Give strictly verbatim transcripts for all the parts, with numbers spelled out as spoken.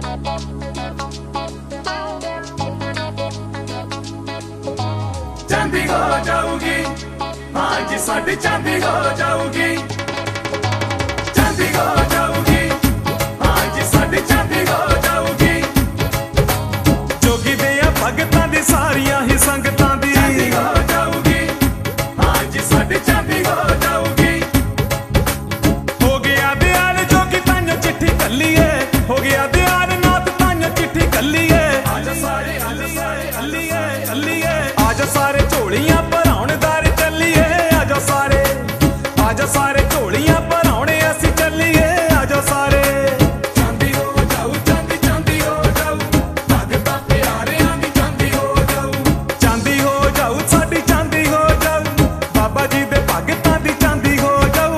चांदी हो जाऊगी, हाँ जी साड़ी चांदी हो जाऊगी, चांदी हो जाऊगी, हाँ जी साड़ी चांदी हो जाऊगी। जोगी दियां भगतां दी सारियां ही संगतां दी चांदी हो जाऊगी, हाँ जी साड़ी चांदी हो जाऊगी। हो गया दयाल जोगी ताइयों चिट्ठी कल्लीए, हो गया दयाल नाथ ताइयों चिट्ठी कल्लीए। आजा सारे आजा सारे अल्लीए अल्लीए, आजा सारे झोलियां भराउण दर चलीए। आजा सारे आजा सारे झोलियां भराउण असीं चलीए। आजा सारे चांदी हो जाऊ, चांदी चांदी हो जाऊ, भगतां प्यारियां दी चांदी हो जाऊ, चांदी हो जाऊ साडी चांदी हो जाऊ, बाबा जी दे भगतां दी चांदी हो जाऊ।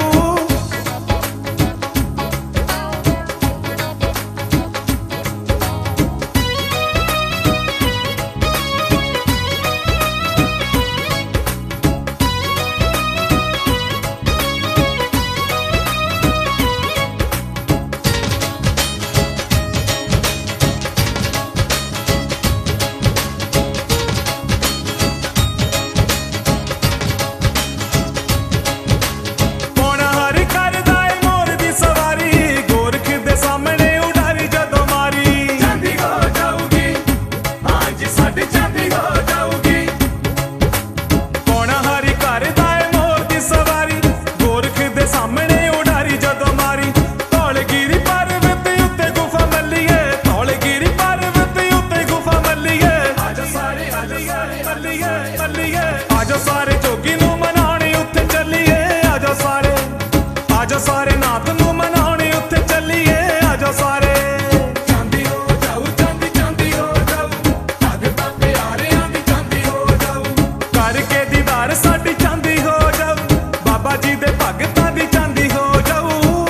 आजा सारे जोगी नू मनाने उत्थे चलीए। आजा सारे आजा सारे नाथ नू मनाने उत्थे चलीए। आजा सारे चांदी हो जाऊ, चांदी चांदी हो जाऊ, भगतां प्यारियां दी चांदी हो जाऊ, करके दीदार साडी चांदी हो जाऊ, बाबा जी दे भगतां दी चांदी हो जाऊ।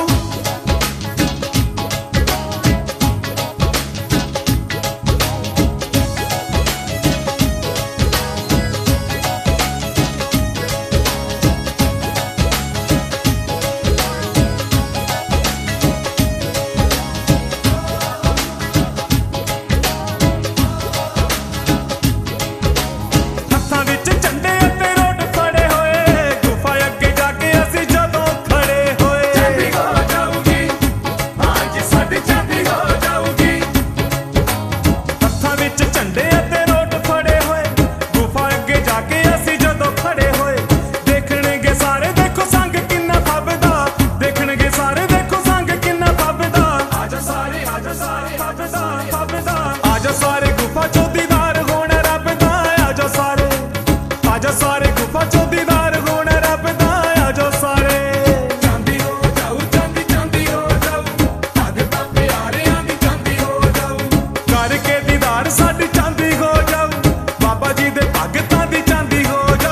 आजा सारे गुफा चो दीदार होना रब दा। आजा सारे आजा सारे गुफा चो दीदार होना रब दा। आजा सारे चांदी हो जाऊ, चांदी चांदी हो जाऊ, भगतां प्यारियां दी चांदी हो जाऊ, करके दीदार साडी चांदी हो जाऊ, बाबा जी दे भगतां दी चांदी हो जाऊ।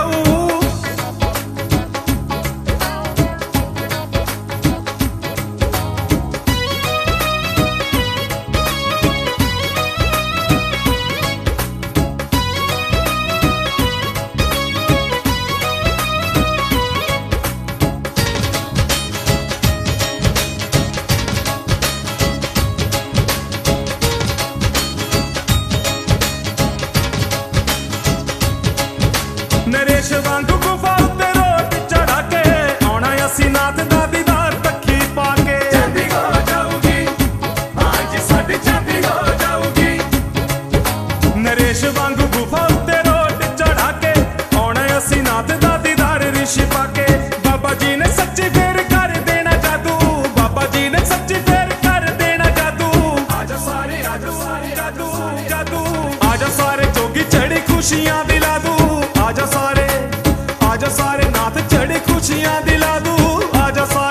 नरेश वांगू गुफा उत्ते रोट चढ़ा के आउणा असीं नाथ दा दीदार तक्की पाके। चांदी हो जाऊगी, हाँ जी साडी चांदी हो जाऊगी। नरेश वांगू गुफा उत्ते रोट चढ़ा के आउणा असीं नाथ दा दीदार रिशी पाके। बाबा जी ने सच्ची फेर कर देना जादू, बाबा जी ने सच्ची फेर कर देना जादू। आजा सारे आजा सारे जादू जादू, आजा सारे जोगी चढ़ी खुशियां दिला दू। आजा सारे आजा सारे नाथ चढ़ी खुशियां दिला दू। आजा सारे